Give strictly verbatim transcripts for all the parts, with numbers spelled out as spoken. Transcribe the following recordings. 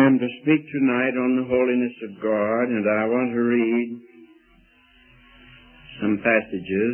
am to speak tonight on the holiness of God, and I want to read some passages.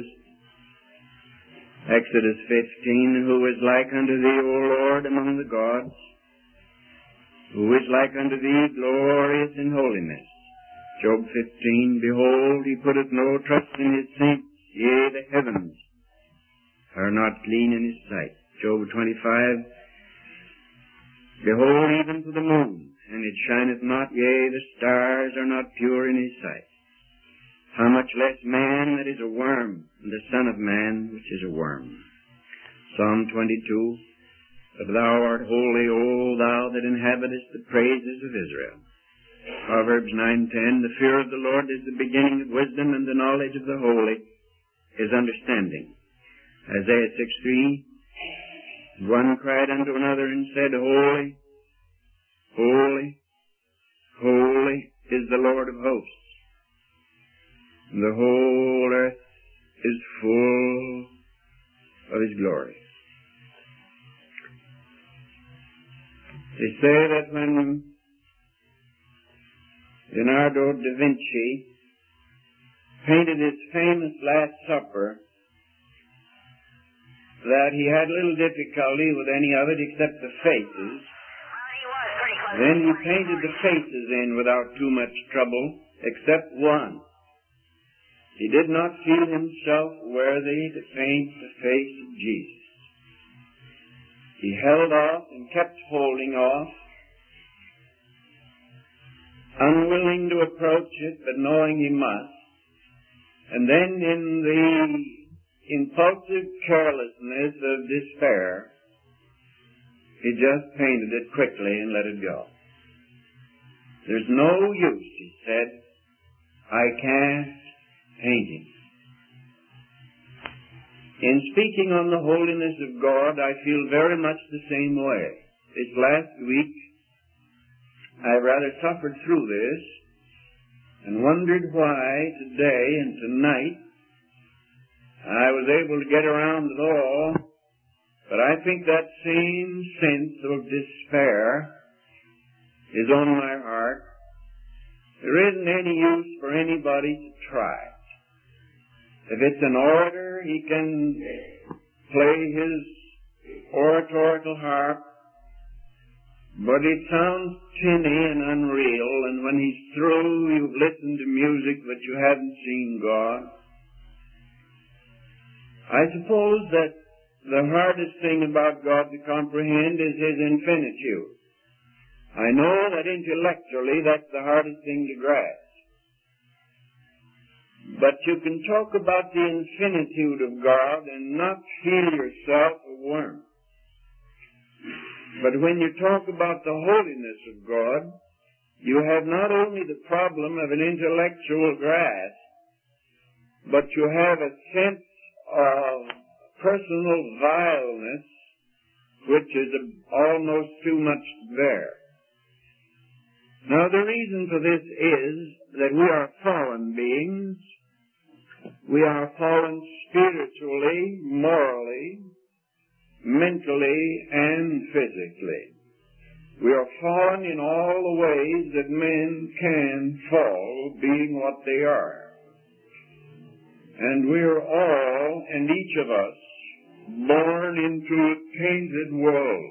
Exodus fifteen, who is like unto thee, O Lord, among the gods? Who is like unto thee, glorious in holiness? Job fifteen, behold, he putteth no trust in his saints, yea, the heavens are not clean in his sight. Job twenty-five, behold, even to the moon, and it shineth not, yea, the stars are not pure in his sight. How much less man that is a worm, and the Son of Man which is a worm. Psalm twenty-two, but thou art holy, O thou that inhabitest the praises of Israel. Proverbs nine ten, the fear of the Lord is the beginning of wisdom, and the knowledge of the holy is understanding. Isaiah six three, one cried unto another and said, Holy, holy, holy is the Lord of hosts. The whole earth is full of his glory. They say that when Leonardo da Vinci painted his famous Last Supper, that he had little difficulty with any of it except the faces. Then he painted the faces in without too much trouble, except one. He did not feel himself worthy to paint the face of Jesus. He held off and kept holding off, unwilling to approach it, but knowing he must. And then in the impulsive carelessness of despair, he just painted it quickly and let it go. There's no use, he said. I can't paint him. In speaking on the holiness of God, I feel very much the same way. This last week, I rather suffered through this and wondered why today and tonight I was able to get around it all, but I think that same sense of despair is on my heart. There isn't any use for anybody to try. If it's an orator, he can play his oratorical harp, but it sounds tinny and unreal, and when he's through, you've listened to music, but you haven't seen God. I suppose that the hardest thing about God to comprehend is his infinitude. I know that intellectually that's the hardest thing to grasp. But you can talk about the infinitude of God and not feel yourself a worm. But when you talk about the holiness of God, you have not only the problem of an intellectual grasp, but you have a sense of personal vileness, which is almost too much there. Now, the reason for this is that we are fallen beings. We are fallen spiritually, morally, mentally, and physically. We are fallen in all the ways that men can fall, being what they are. And we are all, and each of us, born into a tainted world.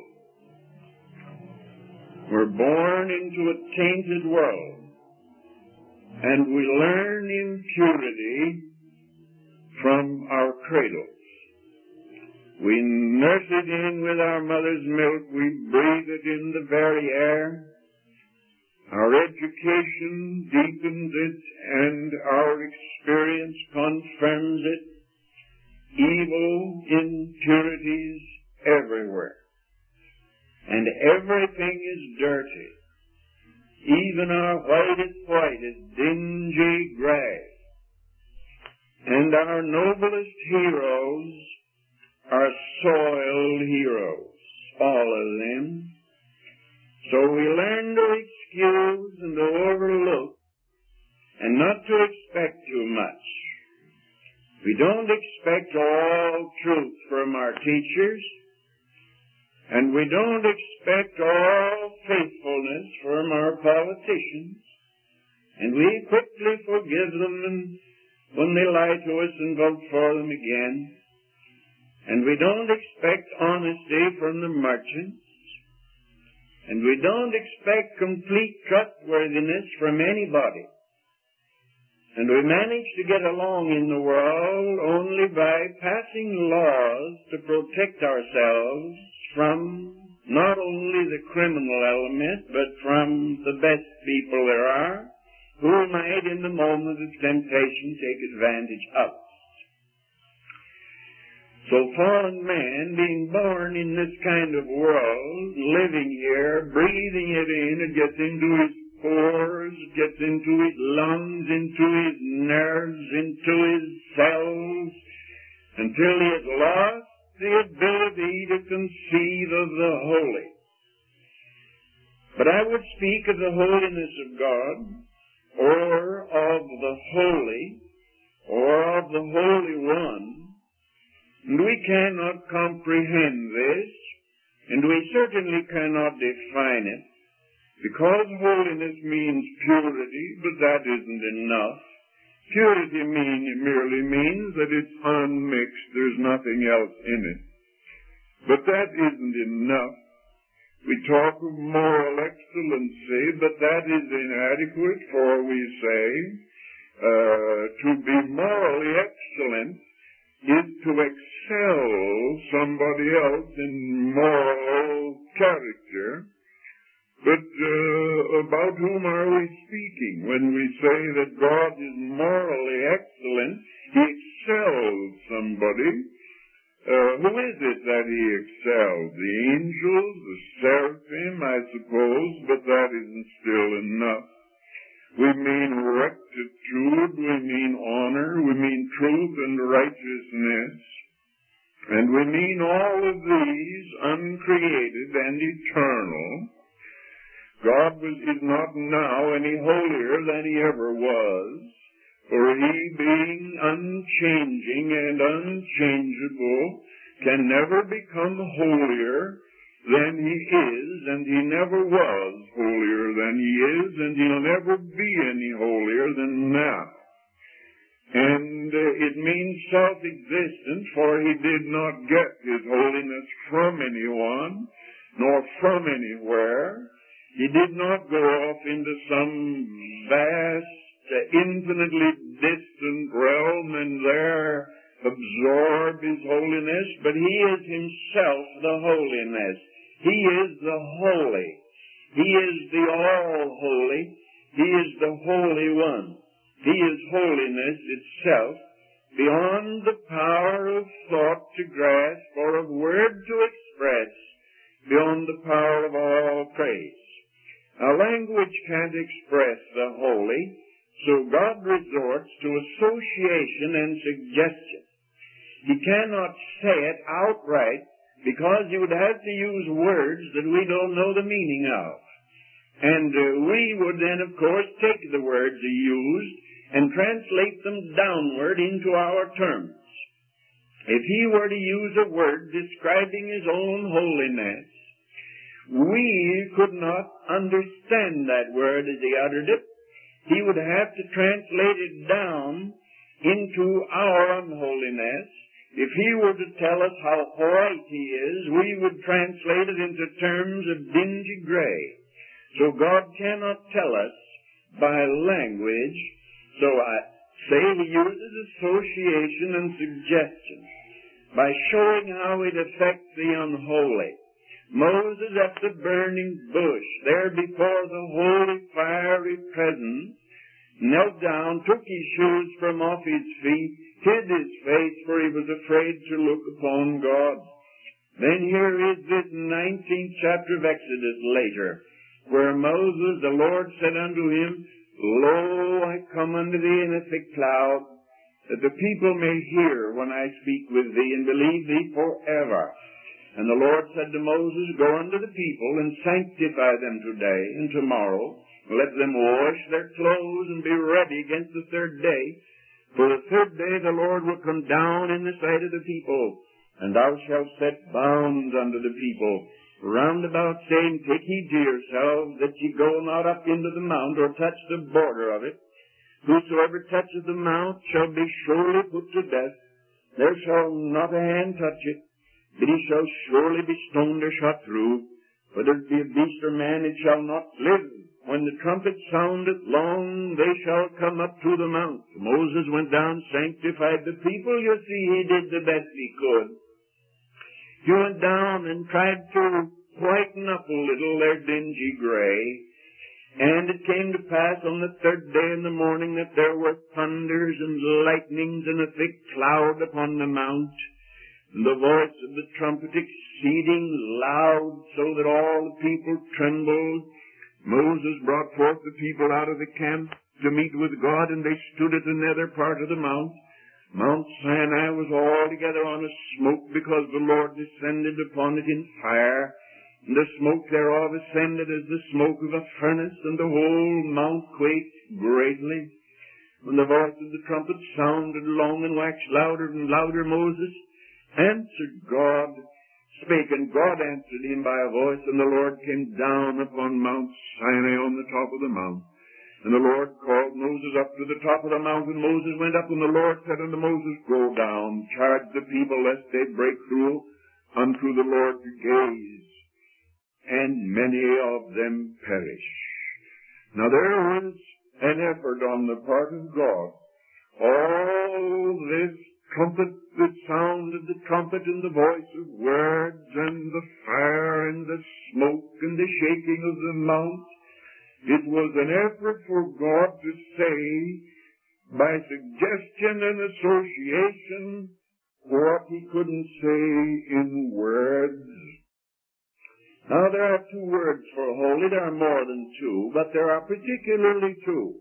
We're born into a tainted world. And we learn impurity from our cradles. We nurse it in with our mother's milk. We breathe it in the very air. Our education deepens it, and our experience confirms it. Evil, impurities everywhere. And everything is dirty. Even our whitest white is dingy gray. And our noblest heroes are soiled heroes, all of them. So we learn to excuse and to overlook and not to expect too much. We don't expect all truth from our teachers. And we don't expect all faithfulness from our politicians. And we quickly forgive them and when they lie to us and vote for them again. And we don't expect honesty from the merchants. And we don't expect complete trustworthiness from anybody. And we manage to get along in the world only by passing laws to protect ourselves from not only the criminal element, but from the best people there are, who might in the moment of temptation take advantage of us. So fallen man, being born in this kind of world, living here, breathing it in, it gets into his pores, gets into his lungs, into his nerves, into his cells, until he has lost the ability to conceive of the holy. But I would speak of the holiness of God, or of the holy, or of the Holy One, and we cannot comprehend this, and we certainly cannot define it, because holiness means purity, but that isn't enough. Purity mean, merely means that it's unmixed, there's nothing else in it. But that isn't enough. We talk of moral excellency, but that is inadequate, for we say, uh, to be morally excellent is to excel somebody else in moral character. But uh, about whom are we speaking when we say that God is morally excellent? He excels somebody. Uh, who is it that he excels? The angels, the seraphim, I suppose, but that isn't still enough. We mean rectitude, we mean honor, we mean truth and righteousness, and we mean all of these uncreated and eternal. God was, is not now any holier than he ever was, for he, being unchanging and unchangeable, can never become holier than he is, and he never was holier than he is, and he'll never be any holier than now. And uh, it means self-existent, for he did not get his holiness from anyone, nor from anywhere. He did not go off into some vast, uh, infinitely distant realm and there absorb his holiness, but he is himself the holiness. He is the holy. He is the all-holy. He is the Holy One. He is holiness itself, beyond the power of thought to grasp or of word to express, beyond the power of all praise. Now, language can't express the holy, so God resorts to association and suggestion. He cannot say it outright because he would have to use words that we don't know the meaning of. And uh, we would then, of course, take the words he used and translate them downward into our terms. If he were to use a word describing his own holiness, we could not understand that word as he uttered it. He would have to translate it down into our unholiness. If he were to tell us how white he is, we would translate it into terms of dingy gray. So God cannot tell us by language. So I say he uses association and suggestion by showing how it affects the unholy. Moses at the burning bush, there before the holy fiery presence, knelt down, took his shoes from off his feet, hid his face, for he was afraid to look upon God. Then here is this nineteenth chapter of Exodus later, where Moses, the Lord said unto him, Lo, I come unto thee in a thick cloud, that the people may hear when I speak with thee, and believe thee forever. And the Lord said to Moses, Go unto the people, and sanctify them today and tomorrow. Let them wash their clothes, and be ready against the third day. For the third day the Lord will come down in the sight of the people, And thou shalt set bounds unto the people round about, saying, Take heed to yourselves, that ye go not up into the mount, or touch the border of it. Whosoever toucheth the mount shall be surely put to death. There shall not a hand touch it, but he shall surely be stoned or shot through. Whether it be a beast or man, it shall not live. When the trumpet soundeth long, they shall come up to the mount. Moses went down, sanctified the people. You see, he did the best he could. He went down and tried to whiten up a little their dingy gray. And it came to pass on the third day in the morning that there were thunders and lightnings and a thick cloud upon the mount, and the voice of the trumpet exceeding loud, so that all the people trembled. Moses brought forth the people out of the camp to meet with God, and they stood at the nether part of the mount. Mount Sinai was altogether on a smoke, because the Lord descended upon it in fire. And the smoke thereof ascended as the smoke of a furnace, and the whole mount quaked greatly. When the voice of the trumpet sounded long and waxed louder and louder, Moses answered God, spake, and God answered him by a voice, and the Lord came down upon Mount Sinai on the top of the mount. And the Lord called Moses up to the top of the mount, and Moses went up, and the Lord said unto Moses, Go down, charge the people, lest they break through unto the Lord to gaze. And many of them perish. Now there was an effort on the part of God. All this trumpet that sounded, the trumpet and the voice of words, and the fire and the smoke and the shaking of the mount, it was an effort for God to say, by suggestion and association, what he couldn't say in words. Now, there are two words for holy. There are more than two, but there are particularly two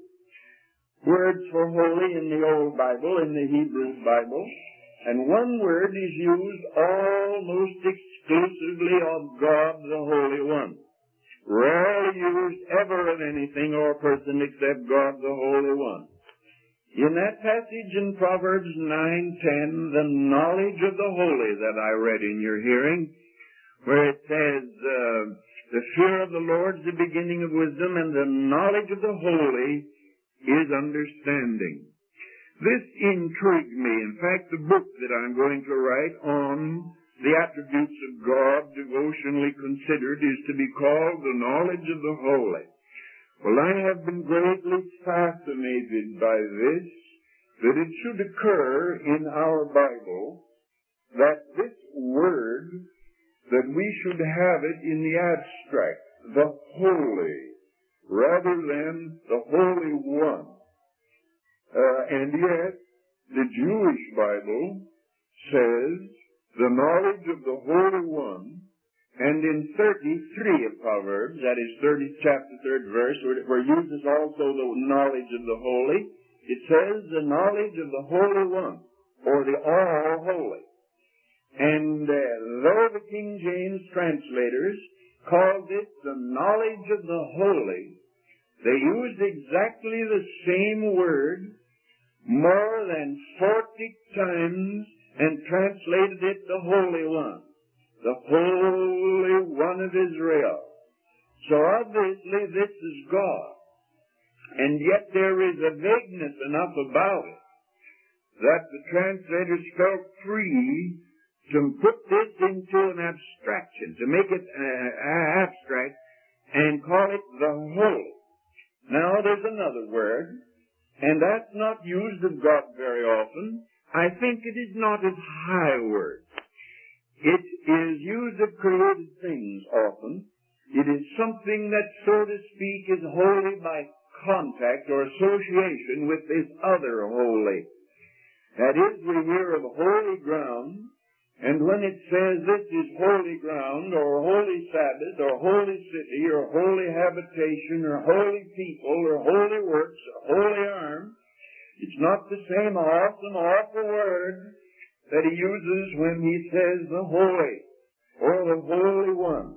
words for holy in the Old Bible, in the Hebrew Bible. And one word is used almost exclusively of God, the Holy One. Rarely used ever of anything or person except God, the Holy One. In that passage in Proverbs nine ten, the knowledge of the holy that I read in your hearing, where it says, uh, the fear of the Lord is the beginning of wisdom, and the knowledge of the holy is understanding. This intrigued me. In fact, the book that I'm going to write on the attributes of God, devotionally considered, is to be called The Knowledge of the Holy. Well, I have been greatly fascinated by this, that it should occur in our Bible, that this word, that we should have it in the abstract, the holy, rather than the Holy One. Uh, and yet, the Jewish Bible says the knowledge of the Holy One, and in thirty-three of Proverbs, that is thirtieth chapter, third verse, where, where uses also the knowledge of the holy, it says the knowledge of the Holy One, or the All-Holy. And uh, though the King James translators called it the knowledge of the holy, they used exactly the same word more than forty times and translated it the Holy One, the Holy One of Israel. So obviously this is God. And yet there is a vagueness enough about it that the translators felt free to put this into an abstraction, to make it uh, abstract and call it the Holy. Now there's another word, and that's not used of God very often. I think it is not a high word. It is used of created things often. It is something that, so to speak, is holy by contact or association with this other holy. That is, we hear of holy ground, and when it says this is holy ground, or holy Sabbath, or holy city, or holy habitation, or holy people, or holy works, or holy arm, it's not the same awesome, awful word that he uses when he says the holy, or the Holy One.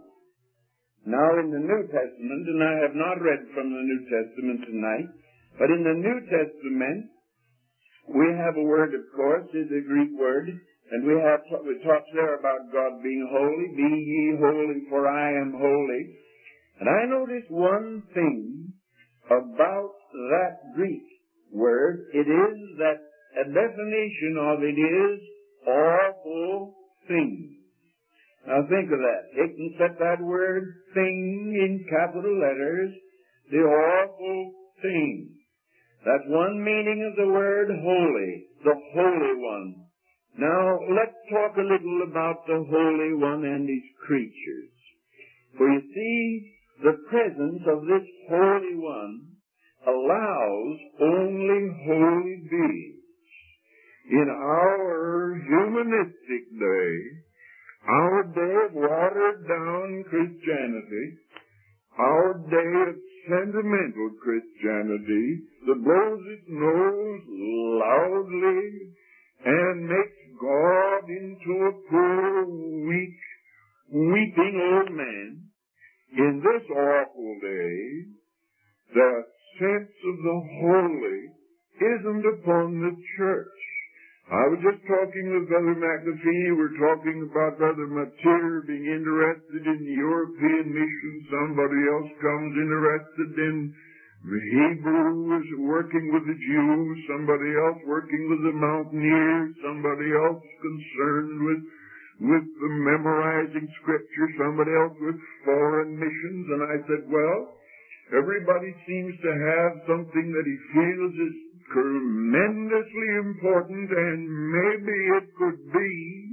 Now in the New Testament, and I have not read from the New Testament tonight, but in the New Testament, we have a word, of course, is a Greek word, And we have, we talked there about God being holy. Be ye holy, for I am holy. And I noticed one thing about that Greek word. It is that a definition of it is awful thing. Now think of that. It can set that word thing in capital letters. The awful thing. That's one meaning of the word holy. The Holy One. Now, let's talk a little about the Holy One and His creatures. For you see, the presence of this Holy One allows only holy beings. In our humanistic day, our day of watered-down Christianity, our day of sentimental Christianity that blows its nose loudly and makes God into a poor, weak, weeping old man, in this awful day, the sense of the holy isn't upon the church. I was just talking with Brother McAfee. We're talking about Brother Matir being interested in the European mission. Somebody else comes interested in the Hebrews, working with the Jews. Somebody else working with the mountaineers. Somebody else concerned with with the memorizing Scripture. Somebody else with foreign missions. And I said, well, everybody seems to have something that he feels is tremendously important, and maybe it could be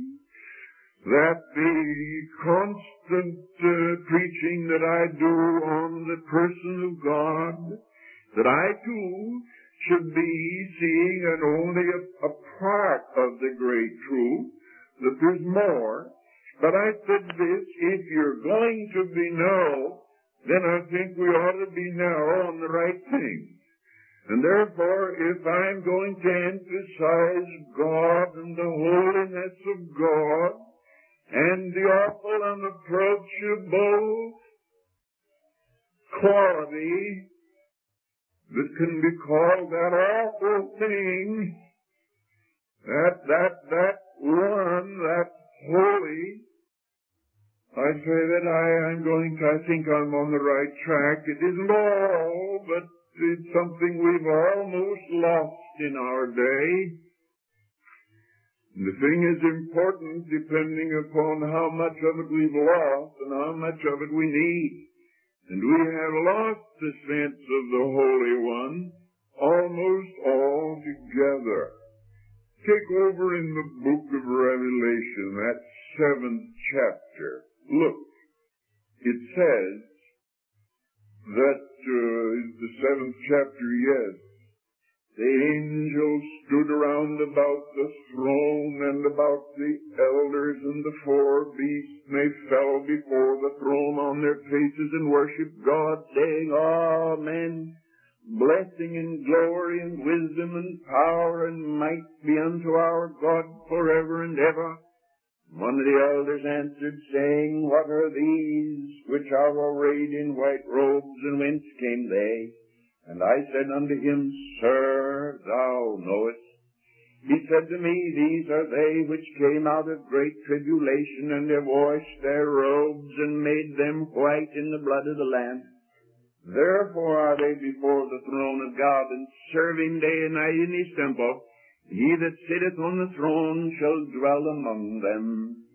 that the constant uh, preaching that I do on the person of God, that I too should be seeing and only a, a part of the great truth, that there's more. But I said this, if you're going to be now, then I think we ought to be now on the right thing. And therefore, if I'm going to emphasize God and the holiness of God and the awful unapproachable quality that can be called that awful thing, that, that, that one, that holy, I say that I, I'm going to, I think I'm on the right track. It isn't all, but it's something we've almost lost in our day. And the thing is important depending upon how much of it we've lost and how much of it we need. And we have lost the sense of the Holy One almost altogether. Take over in the book of Revelation, that seventh chapter. Look, it says that uh, the seventh chapter, yes, the angels stood around about the throne and about the elders and the four beasts, and they fell before the throne on their faces and worshiped God, saying, Amen. Blessing and glory and wisdom and power and might be unto our God forever and ever. One of the elders answered, saying, What are these which are arrayed in white robes, and whence came they? And I said unto him, Sir, thou knowest. He said to me, These are they which came out of great tribulation, and have washed their robes, and made them white in the blood of the Lamb. Therefore are they before the throne of God, and serve him day and night in his temple. He that sitteth on the throne shall dwell among them.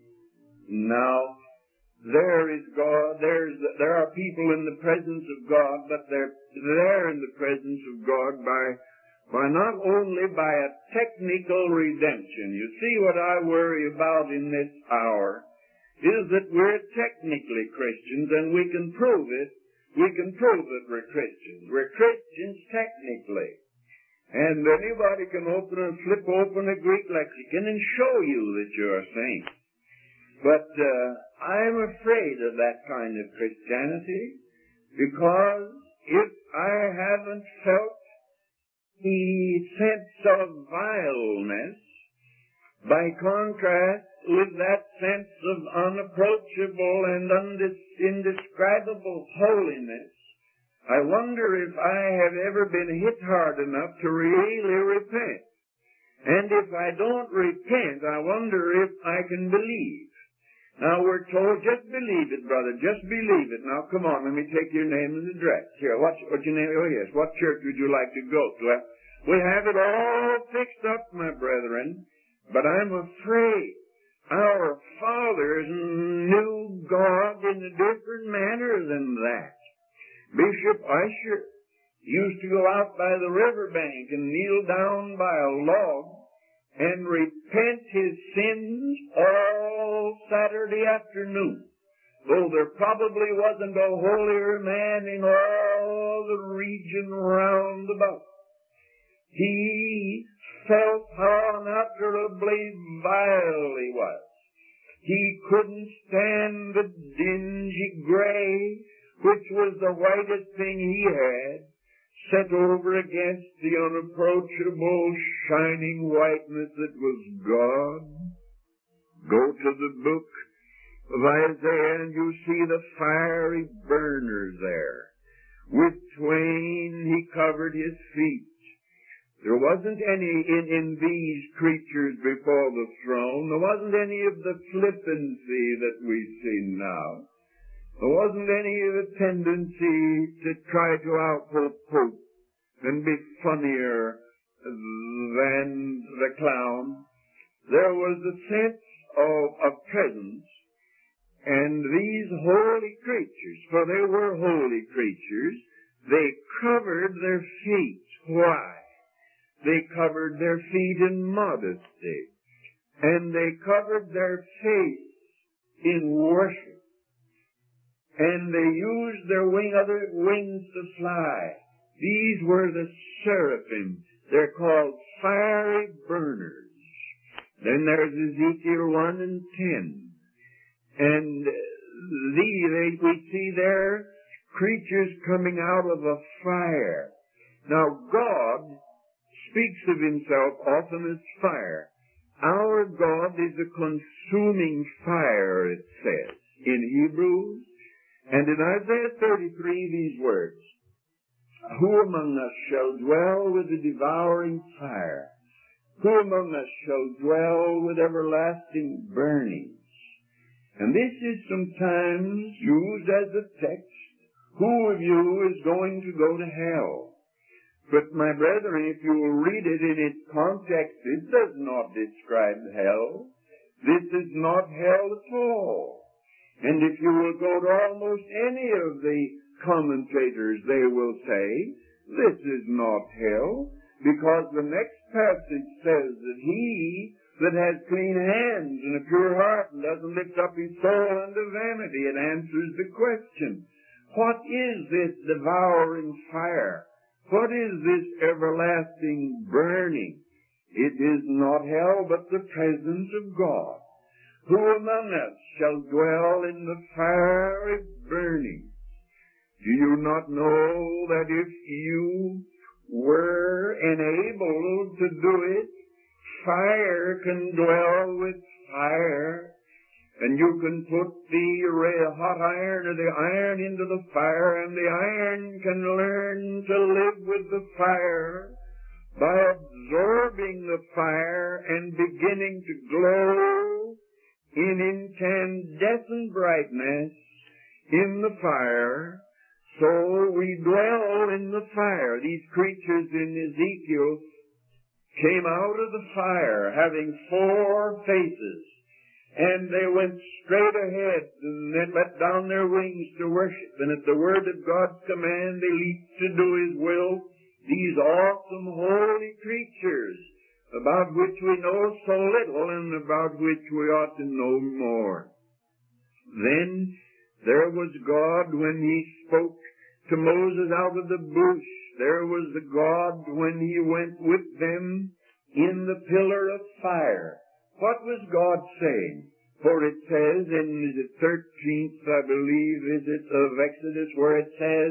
Now, there is God, there's, there are people in the presence of God, but they're there in the presence of God by, by not only by a technical redemption. You see, what I worry about in this hour is that we're technically Christians, and we can prove it. We can prove that we're Christians. We're Christians technically. And anybody can open and flip open a Greek lexicon and show you that you're a saint. But uh, I'm afraid of that kind of Christianity, because if I haven't felt the sense of vileness, by contrast with that sense of unapproachable and indescribable holiness, I wonder if I have ever been hit hard enough to really repent. And if I don't repent, I wonder if I can believe. Now we're told, just believe it, brother, just believe it. Now come on, let me take your name and address. Here, what's, what's your name? Oh yes, what church would you like to go to? We have it all fixed up, my brethren, but I'm afraid our fathers knew God in a different manner than that. Bishop Usher used to go out by the riverbank and kneel down by a log and repent his sins all Saturday afternoon, though there probably wasn't a holier man in all the region round about. He felt how unutterably vile he was. He couldn't stand the dingy gray, which was the whitest thing he had, set over against the unapproachable, shining whiteness that was God. Go to the book of Isaiah and you see the fiery burners there. With twain he covered his feet. There wasn't any in, in these creatures before the throne. There wasn't any of the flippancy that we see now. There wasn't any of the tendency to try to out-hope hope and be funnier than the clown. There was a sense of, of presence, and these holy creatures, for they were holy creatures, they covered their feet. Why? They covered their feet in modesty, and they covered their face in worship. And they used their wing, other wings to fly. These were the seraphim. They're called fiery burners. Then there's Ezekiel one and ten. And these, they, we see there creatures coming out of a fire. Now God speaks of himself often as fire. Our God is a consuming fire, it says in Hebrews. And in Isaiah thirty-three, these words, who among us shall dwell with the devouring fire? Who among us shall dwell with everlasting burnings? And this is sometimes used as a text. Who of you is going to go to hell? But my brethren, if you will read it in its context, it does not describe hell. This is not hell at all. And if you will go to almost any of the commentators, they will say, this is not hell, because the next passage says that he that has clean hands and a pure heart and doesn't lift up his soul unto vanity, it answers the question, what is this devouring fire? What is this everlasting burning? It is not hell, but the presence of God. Who among us shall dwell in the fiery burning? Do you not know that if you were enabled to do it, fire can dwell with fire, and you can put the hot iron or the iron into the fire, and the iron can learn to live with the fire by absorbing the fire and beginning to glow in incandescent brightness in the fire. So we dwell in the fire. These creatures in Ezekiel came out of the fire having four faces, and they went straight ahead and then let down their wings to worship. And at the word of God's command, they leaped to do his will. These awesome holy creatures, about which we know so little and about which we ought to know more. Then there was God when he spoke to Moses out of the bush. There was the God when he went with them in the pillar of fire. What was God saying? For it says in the thirteenth, I believe, is it, of Exodus, where it says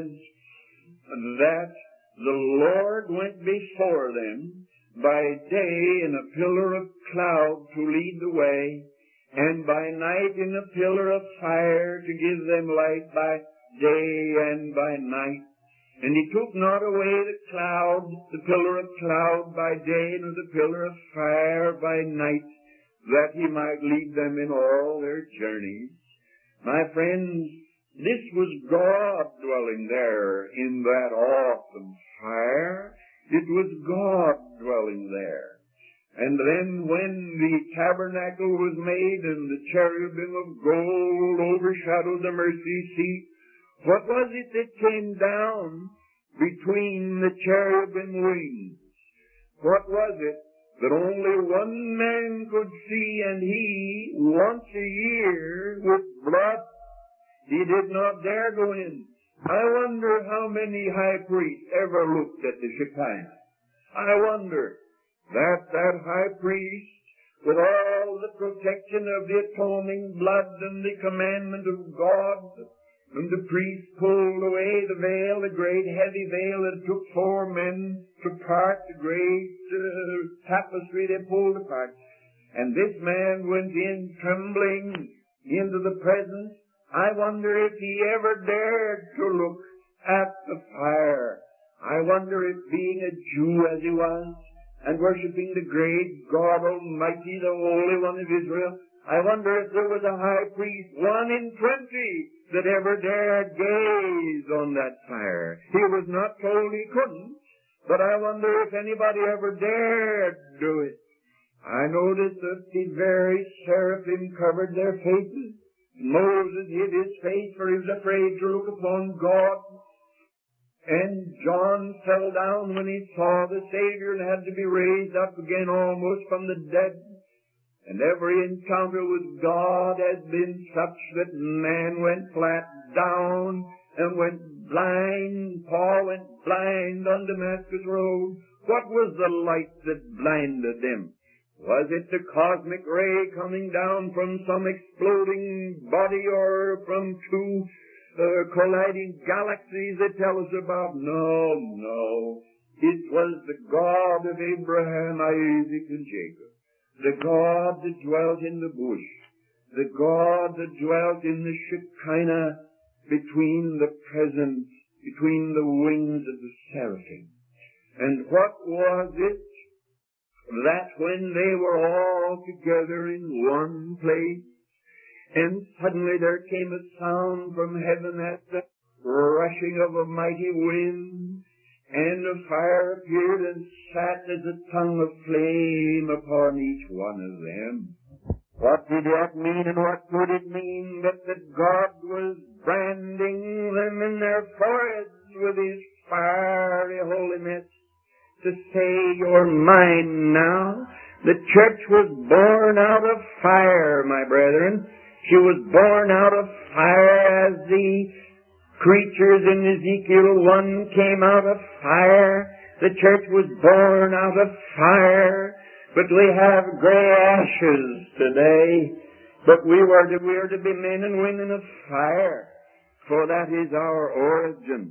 that the Lord went before them by day in a pillar of cloud to lead the way, and by night in a pillar of fire to give them light by day and by night. And he took not away the cloud, the pillar of cloud by day, nor the pillar of fire by night, that he might lead them in all their journeys. My friends, this was God dwelling there in that awesome fire. It was God dwelling there. And then when the tabernacle was made and the cherubim of gold overshadowed the mercy seat, what was it that came down between the cherubim wings? What was it that only one man could see, and he, once a year, with blood, he did not dare go in? I wonder how many high priests ever looked at the Shekinah. I wonder that that high priest, with all the protection of the atoning blood and the commandment of God, and the priest pulled away the veil, the great heavy veil that took four men to part, the great uh, tapestry they pulled apart. And this man went in trembling into the presence. I wonder if he ever dared to look at the fire. I wonder if, being a Jew as he was, and worshipping the great God Almighty, the Holy One of Israel, I wonder if there was a high priest, one in twenty, that ever dared gaze on that fire. He was not told he couldn't, but I wonder if anybody ever dared do it. I noticed that the very seraphim covered their faces. Moses hid his face, for he was afraid to look upon God. And John fell down when he saw the Savior and had to be raised up again almost from the dead. And every encounter with God has been such that man went flat down and went blind. Paul went blind on Damascus Road. What was the light that blinded them? Was it the cosmic ray coming down from some exploding body or from two uh, colliding galaxies they tell us about? No, no. It was the God of Abraham, Isaac, and Jacob. The God that dwelt in the bush. The God that dwelt in the Shekinah between the presence, between the wings of the seraphim. And what was it? That when they were all together in one place, and suddenly there came a sound from heaven as the rushing of a mighty wind, and the fire appeared and sat as a tongue of flame upon each one of them. What did that mean, and what could it mean but that God was branding them in their foreheads with His fiery holiness to say, "You're mine now"? The church was born out of fire, my brethren. She was born out of fire as the creatures in Ezekiel one came out of fire. The church was born out of fire. But we have gray ashes today. But we were to, we are to be men and women of fire, for that is our origin.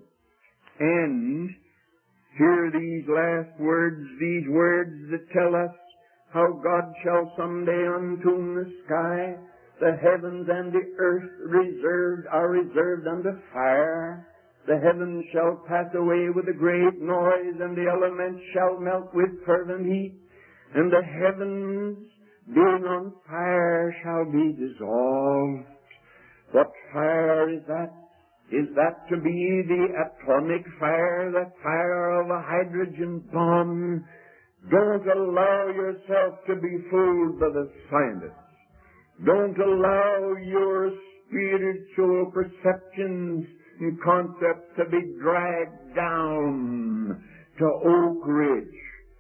And hear these last words, these words that tell us how God shall someday untune the sky. The heavens and the earth reserved are reserved unto fire. The heavens shall pass away with a great noise, and the elements shall melt with fervent heat. And the heavens, being on fire, shall be dissolved. What fire is that? Is that to be the atomic fire, the fire of a hydrogen bomb? Don't allow yourself to be fooled by the scientists. Don't allow your spiritual perceptions and concepts to be dragged down to Oak Ridge.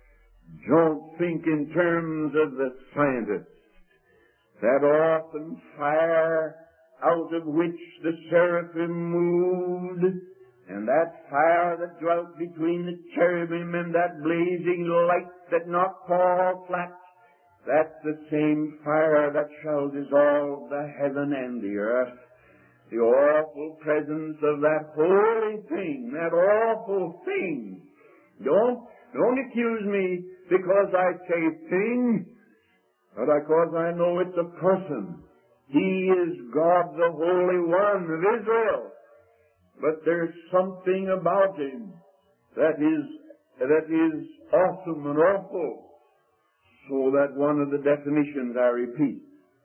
Don't think in terms of the scientists. That awesome fire out of which the seraphim moved, and that fire that dwelt between the cherubim, and that blazing light that knocked Paul flat, that's the same fire that shall dissolve the heaven and the earth. The awful presence of that holy thing, that awful thing. Don't, don't accuse me because I say thing, but because I know it's a person. He is God, the Holy One of Israel. but there's something about him that is, that is awesome and awful. So that one of the definitions, I repeat,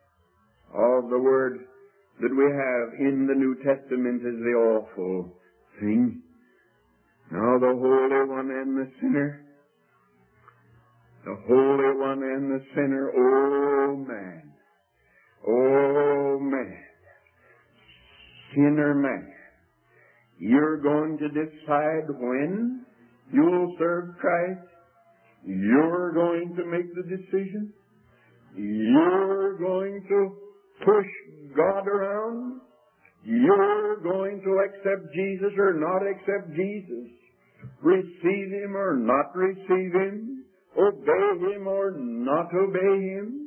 of the word that we have in the New Testament is the awful thing. Now the Holy One and the sinner, the Holy One and the sinner, oh man, oh man, sinner man, you're going to decide when you'll serve Christ. You're going to make the decision. You're going to push God around. You're going to accept Jesus or not accept Jesus. Receive Him or not receive Him. Obey Him or not obey Him.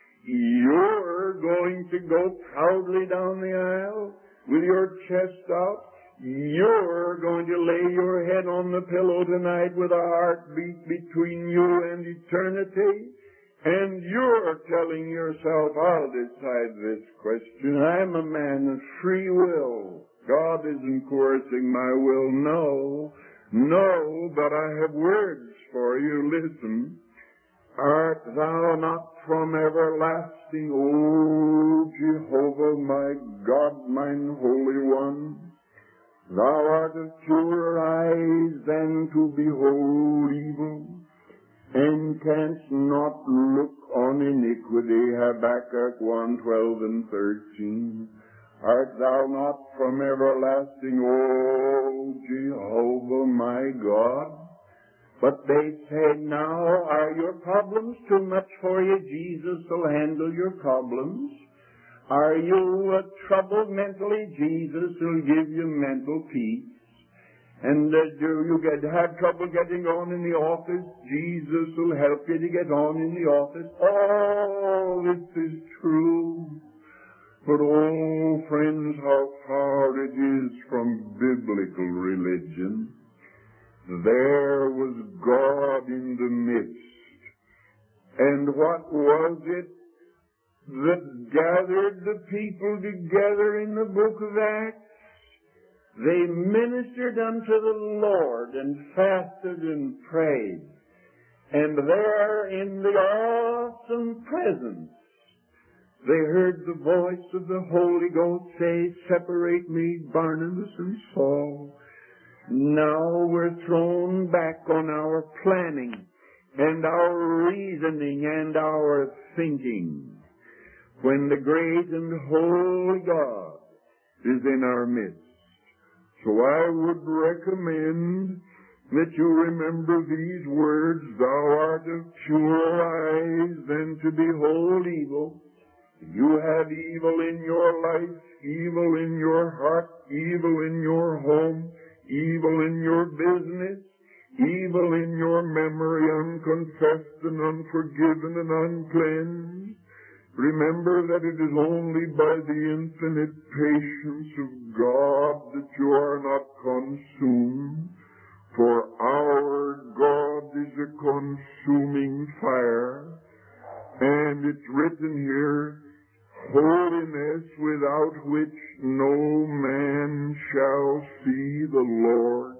You're going to go proudly down the aisle with your chest out. You're going to lay your head on the pillow tonight with a heartbeat between you and eternity. And you're telling yourself, I'll decide this question. I'm a man of free will. God isn't coercing my will. No, no, but I have words for you. Listen. Art thou not from everlasting, O Jehovah, my God, mine Holy One? Thou art of purer eyes than to behold evil, and canst not look on iniquity. Habakkuk one, twelve and thirteen. Art thou not from everlasting, O Jehovah, my God? But they say, now, are your problems too much for you? Jesus will handle your problems. Are you uh, troubled mentally? Jesus will give you mental peace. And uh, do you get, have trouble getting on in the office? Jesus will help you to get on in the office. All this is true. But oh, friends, how far it is from biblical religion. There was God in the midst. And what was it that gathered the people together in the book of Acts? They ministered unto the Lord and fasted and prayed. And there in the awesome presence, they heard the voice of the Holy Ghost say, separate me, Barnabas and Saul. Now we're thrown back on our planning and our reasoning and our thinking, when the great and holy God is in our midst. So I would recommend that you remember these words, thou art of purer eyes than to behold evil. You have evil in your life, evil in your heart, evil in your home, evil in your business, evil in your memory, unconfessed and unforgiven and uncleansed. Remember that it is only by the infinite patience of God that you are not consumed, for our God is a consuming fire. And it's written here, holiness without which no man shall see the Lord.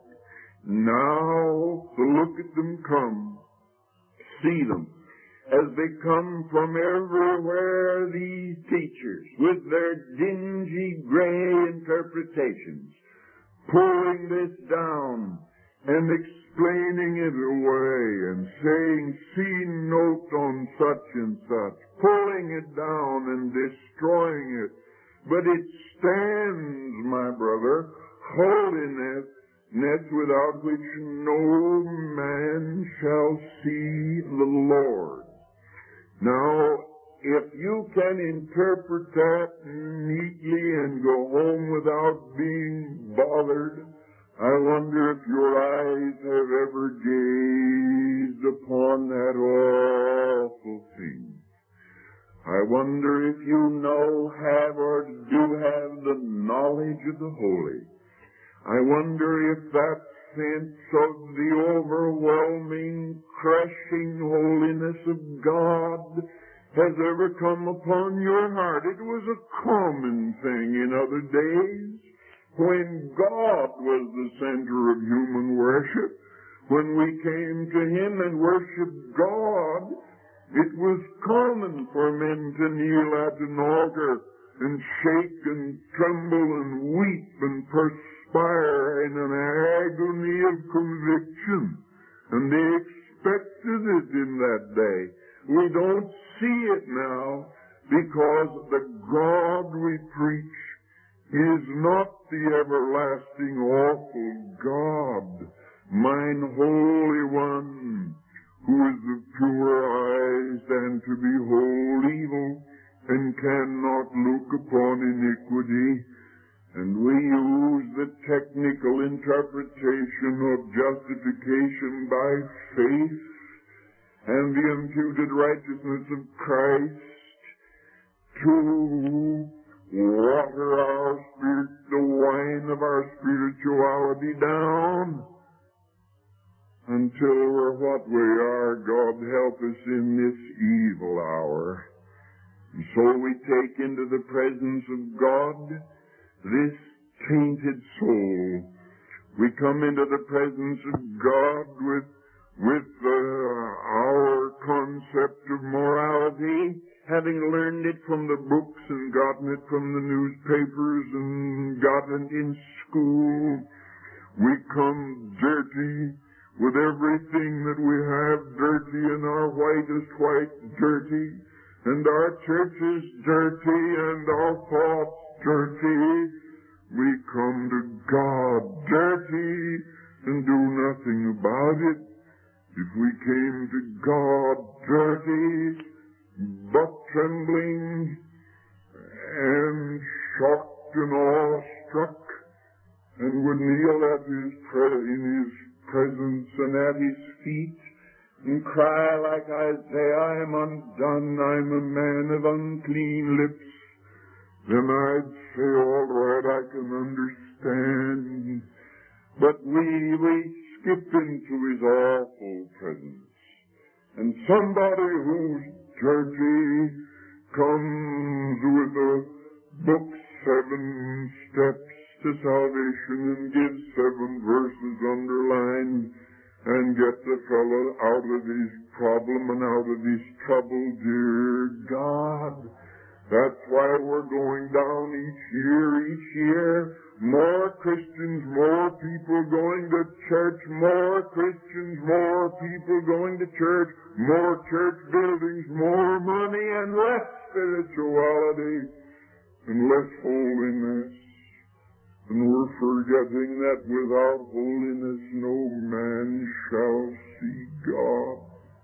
Now, look at them come. See them. As they come from everywhere, these teachers, with their dingy gray interpretations, pulling this down and explaining it away and saying, see note on such and such, pulling it down and destroying it. But it stands, my brother, holiness, without which no man shall see the Lord. Now, if you can interpret that neatly and go home without being bothered, I wonder if your eyes have ever gazed upon that awful thing. I wonder if you know, have, or do have the knowledge of the holy. I wonder if that sense of the overwhelming, crushing holiness of God has ever come upon your heart. It was a common thing in other days. when God was the center of human worship. When we came to Him and worshiped God, it was common for men to kneel at an altar and shake and tremble and weep and perspire in an agony of conviction. And they expected it in that day. We don't see it now because the God we preach is not the everlasting awful God, mine Holy One, who is of pure eyes and to behold evil and cannot look upon iniquity. And we use the technical interpretation of justification by faith and the imputed righteousness of Christ to water our spirit, the wine of our spirituality down until we're what we are. God help us in this evil hour. And so we take into the presence of God this tainted soul. We come into the presence of God with with uh, our concept of morality, having learned it from the books and gotten it from the newspapers and gotten it in school. We come dirty with everything that we have dirty, and our whitest white dirty, and our churches dirty, and our thoughts dirty. We come to God dirty and do nothing about it. If we came to God dirty, but trembling, and shocked and awestruck, and would kneel at his pre- in his presence and at his feet, and cry like Isaiah, I am undone, I'm a man of unclean lips, then I'd say, all right, I can understand. But we, we skip into his awful presence. And somebody who's dirty comes with a book, Seven Steps to Salvation, and gives seven verses underlined, and gets the fellow out of his problem and out of his trouble. Dear God, that's why we're going down each year, each year. More Christians, more people going to church, more Christians, more people going to church, more church buildings, more money, and less spirituality, and less holiness. And we're forgetting that without holiness no man shall see God.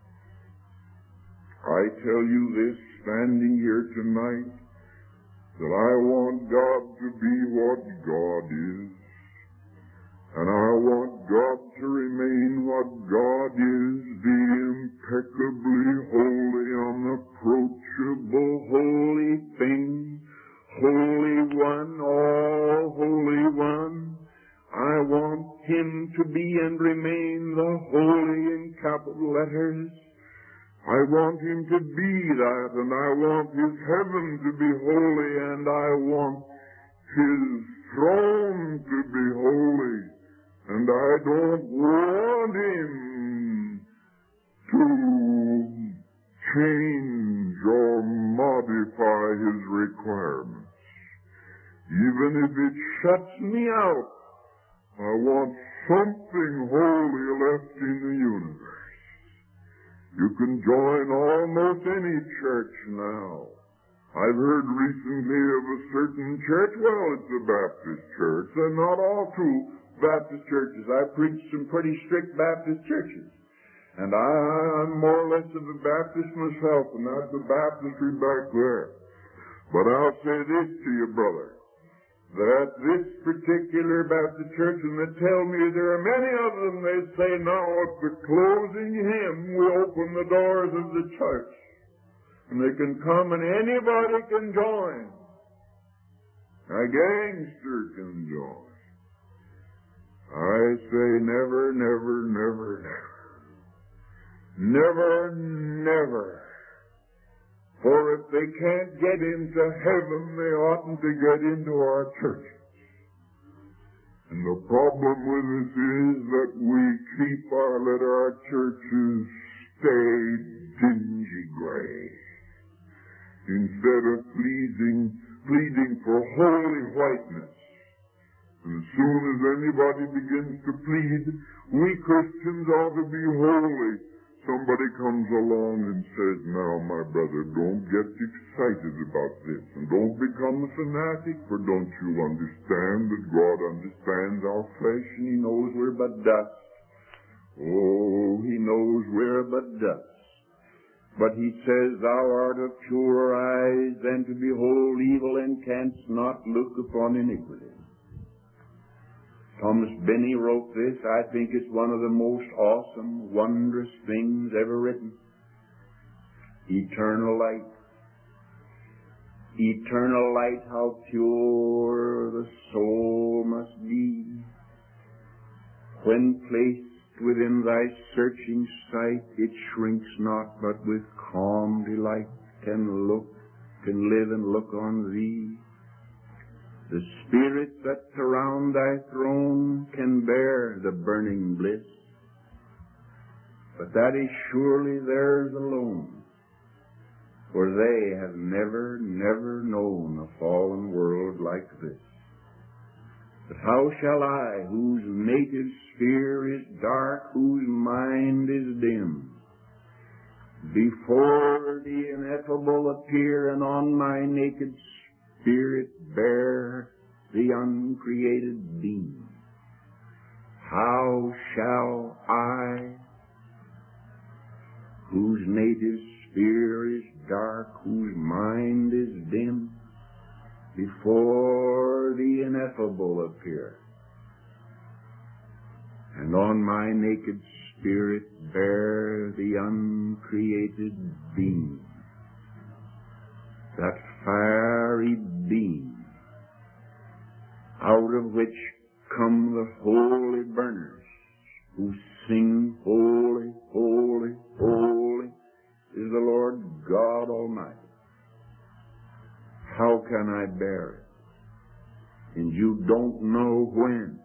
I tell you this, standing here tonight, that I want God to be what God is. And I want God to remain what God is, the impeccably holy, unapproachable, holy thing, Holy One, all Holy One. I want Him to be and remain the Holy in capital letters. I want Him to be that, and I want His heaven to be holy, and I want His throne to be holy, and I don't want Him to change or modify His requirements. Even if it shuts me out, I want something holy left in the universe. You can join almost any church now. I've heard recently of a certain church, well, it's a Baptist church. They're not all true Baptist churches. I've preached some pretty strict Baptist churches. And I, I'm more or less of a Baptist myself, and that's the baptistry back there. But I'll say this to you, brother, that this particular Baptist church, and they tell me there are many of them, they say now at the closing hymn we open the doors of the church, and they can come and anybody can join. A gangster can join. I say never, never, never, never. Never, never. For if they can't get into heaven, they oughtn't to get into our churches. And the problem with us is that we keep our, let our churches stay dingy gray. Instead of pleading, pleading for holy whiteness. And as soon as anybody begins to plead, we Christians ought to be holy, somebody comes along and says, now, my brother, don't get excited about this, and don't become a fanatic, for don't you understand that God understands our flesh, and He knows we're but dust. Oh, He knows we're but dust. But He says, thou art of purer eyes than to behold evil, and canst not look upon iniquity. Thomas Binney wrote this. I think it's one of the most awesome, wondrous things ever written. Eternal light. Eternal light, how pure the soul must be. When placed within thy searching sight, it shrinks not, but with calm delight can look, can live and look on thee. The spirits that surround thy throne can bear the burning bliss, but that is surely theirs alone, for they have never, never known a fallen world like this. But how shall I, whose native sphere is dark, whose mind is dim, before the ineffable appear, and on my naked spirit bear the uncreated beam? How shall I, whose native sphere is dark, whose mind is dim, before the ineffable appear, and on my naked spirit bear the uncreated beam, that fiery beam, out of which come the holy burners, who sing, holy, holy, holy is the Lord God Almighty. How can I bear it? And you don't know when.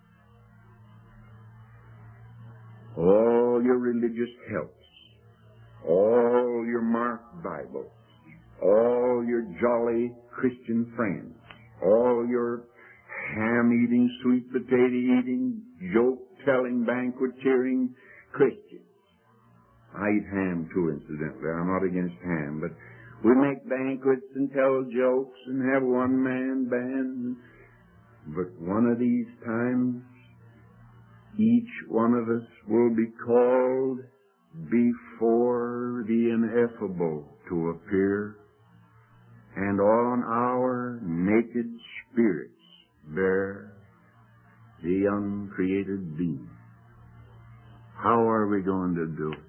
All your religious helps, all your marked Bibles, all your jolly Christian friends, all your ham-eating, sweet potato-eating, joke-telling, banqueteering Christians. I eat ham too, incidentally. I'm not against ham, but we make banquets and tell jokes and have one-man bands. But one of these times, each one of us will be called before the ineffable to appear, and on our naked spirits bear the uncreated being. How are we going to do it?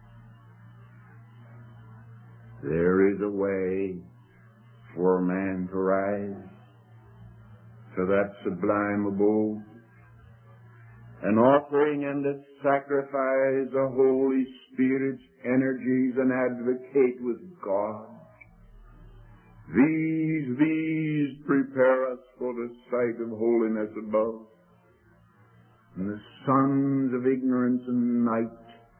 There is a way for man to rise to that sublime abode, an offering and a sacrifice, the Holy Spirit's energies, and advocate with God. These, these prepare us for the sight of holiness above, and the sons of ignorance and night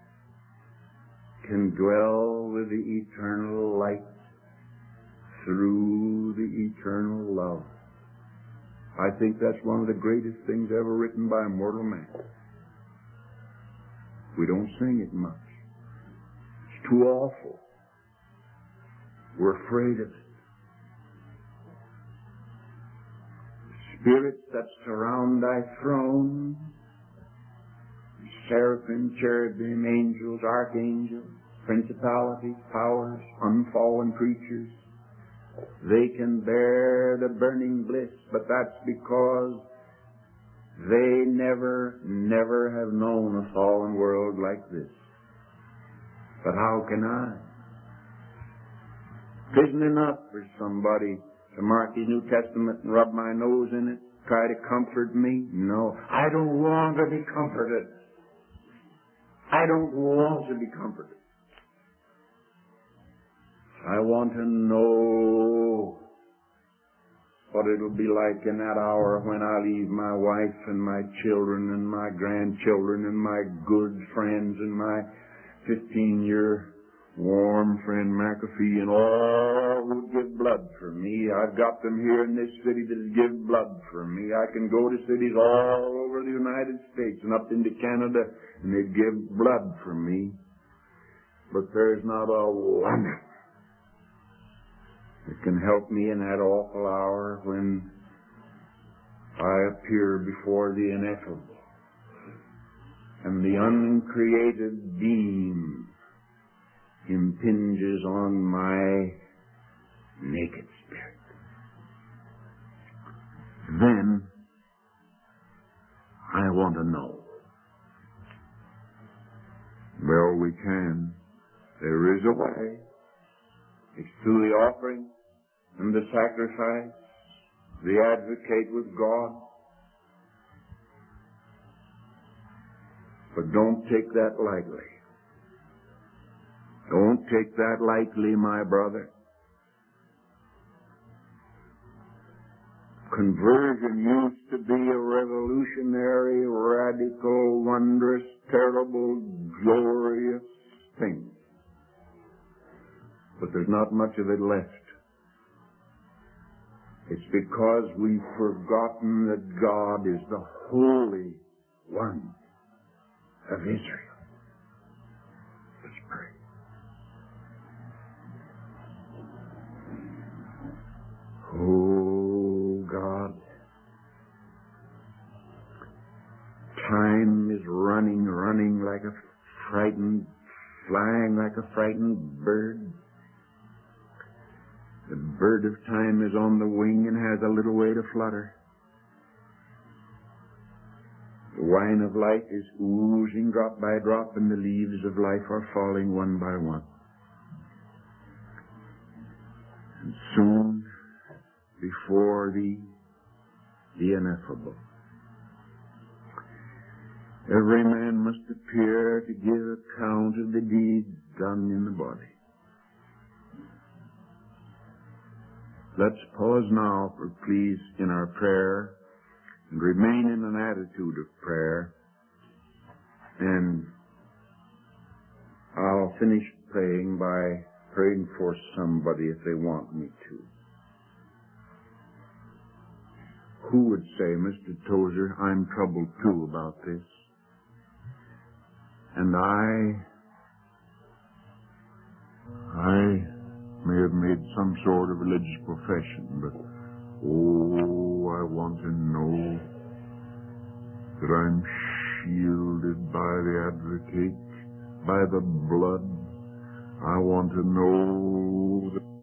can dwell with the eternal light through the eternal love. I think that's one of the greatest things ever written by a mortal man. We don't sing it much. It's too awful. We're afraid of it. The spirits that surround thy throne, seraphim, cherubim, angels, archangels, principalities, powers, unfallen creatures, they can bear the burning bliss, but that's because they never, never have known a fallen world like this. But how can I? It isn't enough for somebody to mark his New Testament and rub my nose in it, try to comfort me. No, I don't want to be comforted. I don't want to be comforted. I want to know what it'll be like in that hour when I leave my wife and my children and my grandchildren and my good friends and my fifteen-year warm friend McAfee and all who give blood for me. I've got them here in this city that give blood for me. I can go to cities all over the United States and up into Canada and they give blood for me. But there's not a one that can help me in that awful hour when I appear before the ineffable and the uncreated beam impinges on my naked spirit. Then I want to know. Well, we can. There is a way. It's through the offering and the sacrifice, the advocate with God. But don't take that lightly. Don't take that lightly, my brother. Conversion used to be a revolutionary, radical, wondrous, terrible, glorious thing. But there's not much of it left. It's because we've forgotten that God is the Holy One of Israel. Let's pray. Oh God, time is running, running like a frightened, flying like a frightened bird. The bird of time is on the wing and has a little way to flutter. The wine of life is oozing drop by drop, and the leaves of life are falling one by one. And soon, before thee, the ineffable, every man must appear to give account of the deeds done in the body. Let's pause now, for please, in our prayer and remain in an attitude of prayer. And I'll finish praying by praying for somebody if they want me to. Who would say, Mister Tozer, I'm troubled too about this. And I, I may have made some sort of religious profession, but oh, I want to know that I'm shielded by the advocate, by the blood. I want to know that